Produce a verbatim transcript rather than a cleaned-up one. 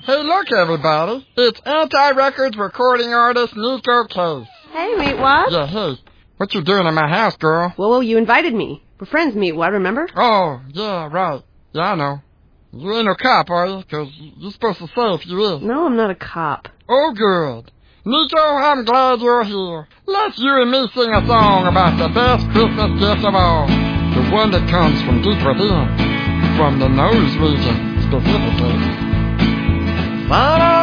Hey, look, everybody. It's Anti-Records recording artist Nico Case. Hey, Meatwad. Yeah, hey. What you doing in my house, girl? Well, well, you invited me. We're friends, Meatwad, remember? Oh, yeah, right. Yeah, I know. You ain't no cop, are you? 'Cause you're supposed to say if you is. No, I'm not a cop. Oh, good. Nico, I'm glad you're here. Let's you and me sing a song about the best Christmas gift of all. The one that comes from deep within. From the nose region, specifically. Santa